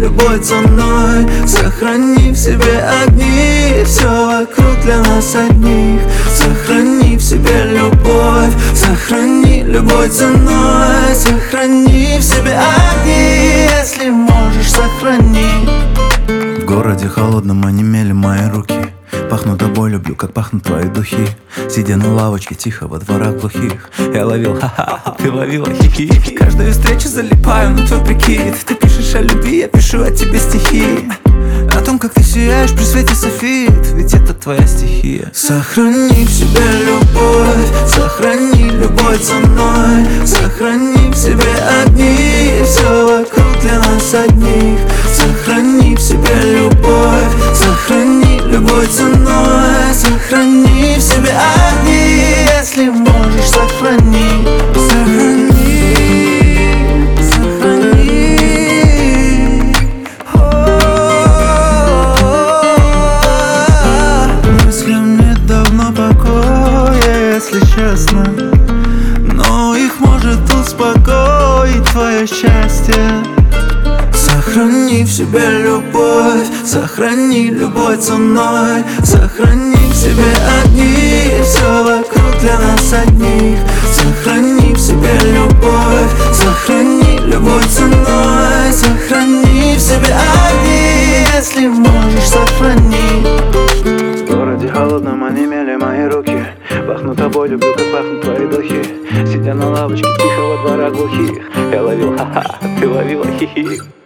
любой ценой. Сохрани в себе огни, все вокруг для нас одних. Сохрани в себе любовь, сохрани любой ценой. Сохрани в себе огни, если можешь, сохрани. В городе холодном онемели мои руки. Пахну тобой, люблю, как пахнут твои духи. Сидя на лавочке тихо во дворах глухих, я ловил ха-ха, ты ловила хихи. Каждую встречу залипаю на твой прикид. Ты пишешь о любви, я пишу о тебе стихи. О том, как ты сияешь при свете софит, ведь это твоя стихия. Сохрани в себе любовь, сохрани любой ценой. Сохрани в себе огни, все вокруг для нас одних. Сохрани в себе любовь, сохрани любой ценой. Сохрани в себе огни, если можешь, сохрани. Сохрани, сохрани. Мыслям нет давно покоя, если честно, но их может успокоить твое счастье. Сохрани в себе любовь, сохрани любой ценой. Сохрани в себе огни, все вокруг для нас одних. Сохрани в себе любовь, сохрани любой ценой. Сохрани в себе огни, если можешь, сохрани. В городе холодном онемели мои руки. Пахну тобой, люблю, как пахнут твои духи. Сидя на лавочке тихо во дворах глухих, я ловил ха-ха, ты ловила хихи.